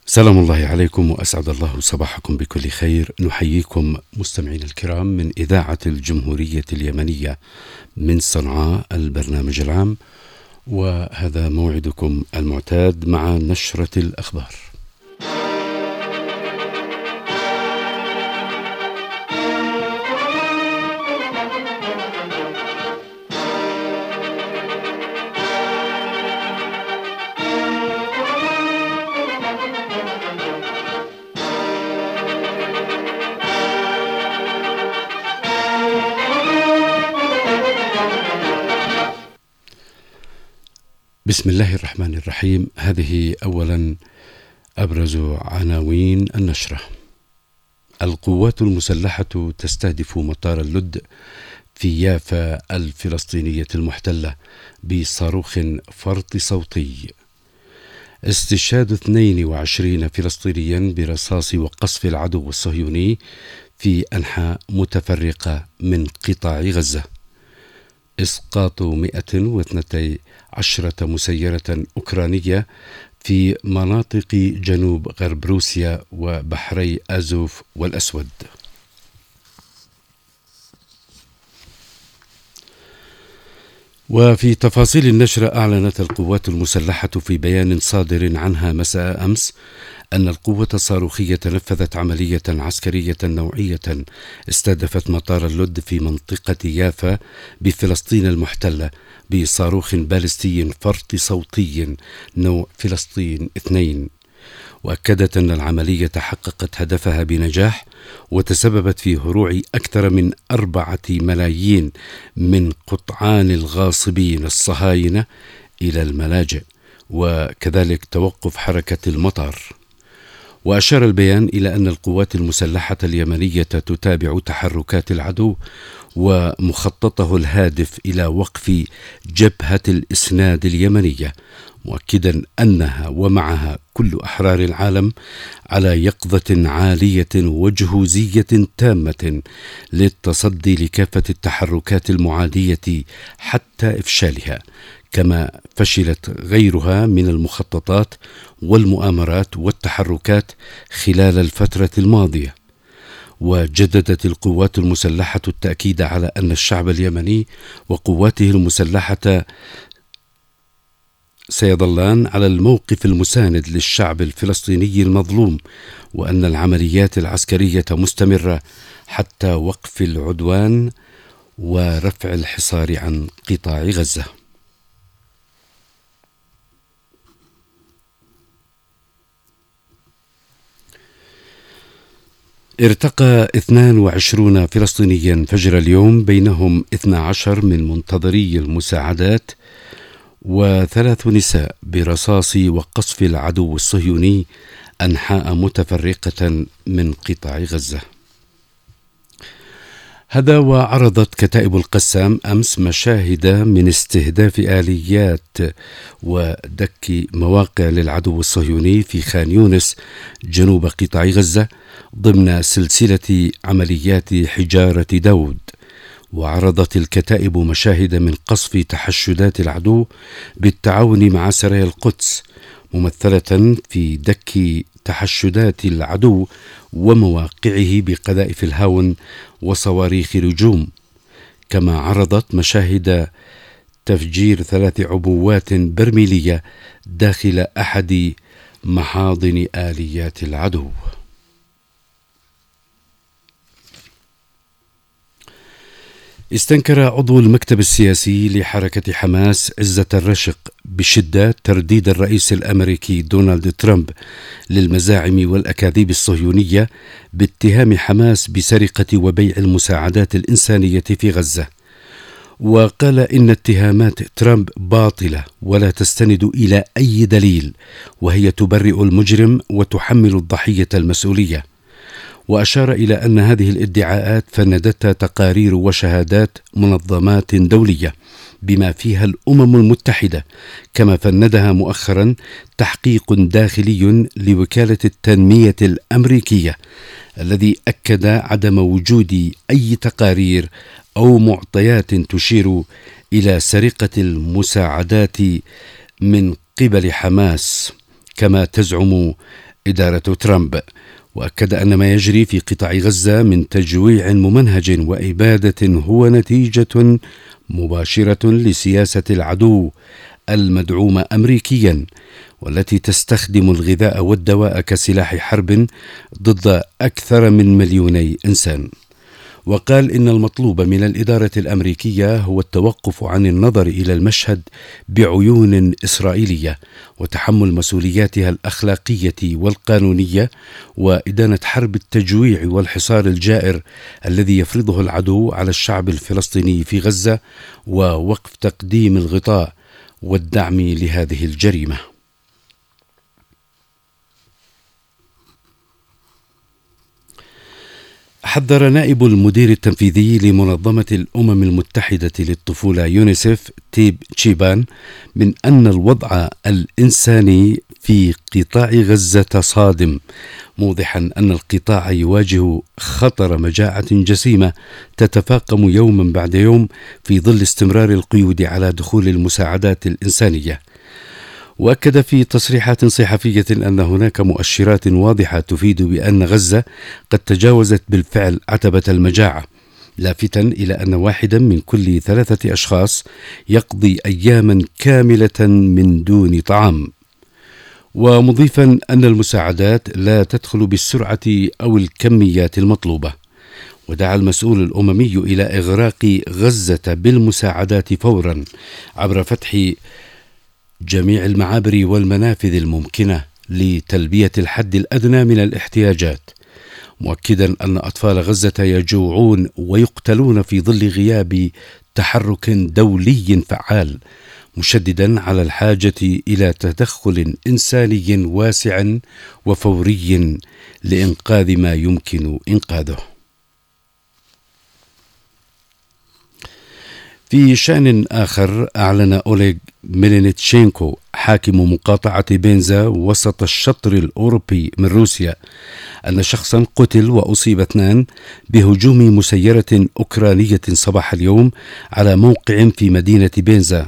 سلام الله عليكم وأسعد الله صباحكم بكل خير. نحييكم مستمعين الكرام من إذاعة الجمهورية اليمنية من صنعاء البرنامج العام، وهذا موعدكم المعتاد مع نشرة الأخبار. بسم الله الرحمن الرحيم. هذه أولا أبرز عناوين النشرة. القوات المسلحة تستهدف مطار اللد في يافا الفلسطينية المحتلة بصاروخ فرط صوتي. استشهاد 22 فلسطينيا برصاص وقصف العدو الصهيوني في أنحاء متفرقة من قطاع غزة. إسقاط 112 مسيرة أوكرانية في مناطق جنوب غرب روسيا وبحري أزوف والأسود. وفي تفاصيل النشرة، أعلنت القوات المسلحة في بيان صادر عنها مساء أمس أن القوة الصاروخية نفذت عملية عسكرية نوعية استهدفت مطار اللد في منطقة يافا بفلسطين المحتلة بصاروخ باليستي فرط صوتي نوع فلسطين 2. وأكدت أن العملية حققت هدفها بنجاح وتسببت في هروع أكثر من 4 ملايين من قطعان الغاصبين الصهاينة إلى الملاجئ، وكذلك توقف حركة المطار. وأشار البيان إلى أن القوات المسلحة اليمنية تتابع تحركات العدو ومخططه الهادف إلى وقف جبهة الإسناد اليمنية، مؤكدا أنها ومعها كل أحرار العالم على يقظة عالية وجهوزية تامة للتصدي لكافة التحركات المعادية حتى إفشالها، كما فشلت غيرها من المخططات والمؤامرات والتحركات خلال الفترة الماضية. وجددت القوات المسلحة التأكيد على أن الشعب اليمني وقواته المسلحة سيظلان على الموقف المساند للشعب الفلسطيني المظلوم، وأن العمليات العسكرية مستمرة حتى وقف العدوان ورفع الحصار عن قطاع غزة. ارتقى 22 فلسطينيا فجر اليوم، بينهم 12 من منتظري المساعدات و3 نساء برصاص وقصف العدو الصهيوني أنحاء متفرقة من قطاع غزة. هذا وعرضت كتائب القسام أمس مشاهد من استهداف آليات ودك مواقع للعدو الصهيوني في خان يونس جنوب قطاع غزة ضمن سلسلة عمليات حجارة داود. وعرضت الكتائب مشاهد من قصف تحشدات العدو بالتعاون مع سرايا القدس، ممثلة في دك تحشدات العدو ومواقعه بقذائف الهاون وصواريخ نجوم. كما عرضت مشاهد تفجير 3 عبوات برميلية داخل أحد محاضن آليات العدو. استنكر عضو المكتب السياسي لحركة حماس عزة الرشق بشدة ترديد الرئيس الأمريكي دونالد ترامب للمزاعم والأكاذيب الصهيونية باتهام حماس بسرقة وبيع المساعدات الإنسانية في غزة. وقال إن اتهامات ترامب باطلة ولا تستند إلى أي دليل، وهي تبرئ المجرم وتحمل الضحية المسؤولية. وأشار إلى أن هذه الادعاءات فندتها تقارير وشهادات منظمات دولية بما فيها الأمم المتحدة، كما فندها مؤخرا تحقيق داخلي لوكالة التنمية الأمريكية الذي أكد عدم وجود أي تقارير أو معطيات تشير إلى سرقة المساعدات من قبل حماس، كما تزعم إدارة ترامب، وأكد أن ما يجري في قطاع غزة من تجويع ممنهج وإبادة هو نتيجة مباشرة لسياسة العدو المدعومة أمريكيا، والتي تستخدم الغذاء والدواء كسلاح حرب ضد أكثر من 2,000,000 إنسان. وقال إن المطلوب من الإدارة الأمريكية هو التوقف عن النظر إلى المشهد بعيون إسرائيلية وتحمل مسؤولياتها الأخلاقية والقانونية، وإدانة حرب التجويع والحصار الجائر الذي يفرضه العدو على الشعب الفلسطيني في غزة، ووقف تقديم الغطاء والدعم لهذه الجريمة. حذر نائب المدير التنفيذي لمنظمة الأمم المتحدة للطفولة يونيسف تيب تشيبان من أن الوضع الإنساني في قطاع غزة صادم، موضحا أن القطاع يواجه خطر مجاعة جسيمة تتفاقم يوما بعد يوم في ظل استمرار القيود على دخول المساعدات الإنسانية. وأكد في تصريحات صحفية أن هناك مؤشرات واضحة تفيد بأن غزة قد تجاوزت بالفعل عتبة المجاعة، لافتا إلى أن واحدا من كل 3 أشخاص يقضي أياما كاملة من دون طعام، ومضيفا أن المساعدات لا تدخل بالسرعة أو الكميات المطلوبة. ودعا المسؤول الأممي إلى إغراق غزة بالمساعدات فورا عبر فتح جميع المعابر والمنافذ الممكنة لتلبية الحد الأدنى من الاحتياجات، مؤكدا أن أطفال غزة يجوعون ويقتلون في ظل غياب تحرك دولي فعال، مشددا على الحاجة إلى تدخل إنساني واسع وفوري لإنقاذ ما يمكن إنقاذه. في شأن آخر، أعلن أوليغ ميلينيتشينكو حاكم مقاطعة بينزا وسط الشطر الأوروبي من روسيا أن شخصا قتل وأصيب 2 بهجوم مسيرة أوكرانية صباح اليوم على موقع في مدينة بينزا.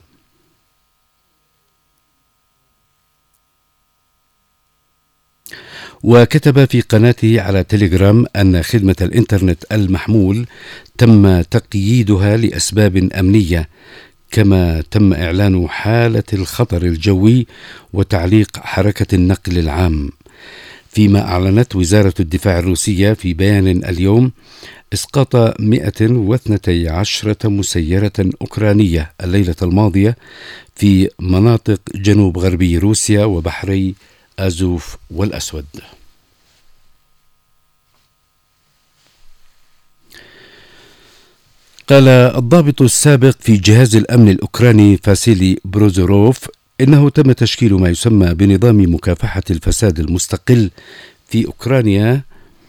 وكتب في قناته على تيليجرام أن خدمة الإنترنت المحمول تم تقييدها لأسباب أمنية، كما تم إعلان حالة الخطر الجوي وتعليق حركة النقل العام. فيما أعلنت وزارة الدفاع الروسية في بيان اليوم إسقاط 112 مسيرة أوكرانية الليلة الماضية في مناطق جنوب غربي روسيا وبحري آزوف والأسود. قال الضابط السابق في جهاز الأمن الأوكراني فاسيلي بروزوروف إنه تم تشكيل ما يسمى بنظام مكافحة الفساد المستقل في أوكرانيا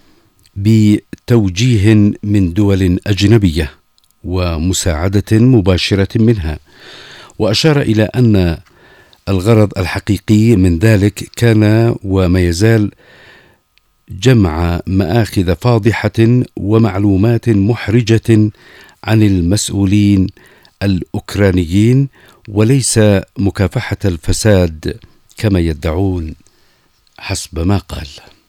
بتوجيه من دول أجنبية ومساعدة مباشرة منها، وأشار إلى أن الغرض الحقيقي من ذلك كان وما يزال جمع مآخذ فاضحة ومعلومات محرجة عن المسؤولين الأوكرانيين، وليس مكافحة الفساد كما يدعون حسب ما قال.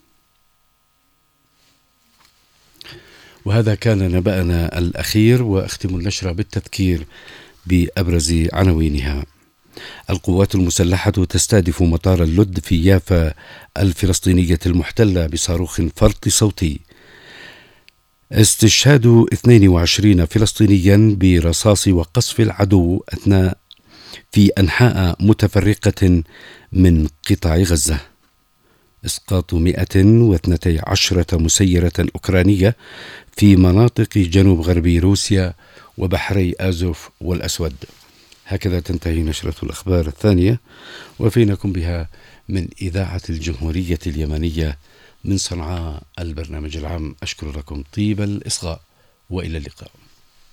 وهذا كان نبأنا الأخير، وأختم النشرة بالتذكير بأبرز عناوينها. القوات المسلحة تستهدف مطار اللد في يافا الفلسطينية المحتلة بصاروخ فرط صوتي. استشهاد 22 فلسطينيا برصاص وقصف العدو أثناء في أنحاء متفرقة من قطاع غزة. إسقاط 112 مسيرة أوكرانية في مناطق جنوب غربي روسيا وبحري آزوف والأسود. هكذا تنتهي نشرة الأخبار الثانية، وفيناكم بها من إذاعة الجمهورية اليمنية من صنعاء البرنامج العام. أشكر لكم طيب الإصغاء، وإلى اللقاء.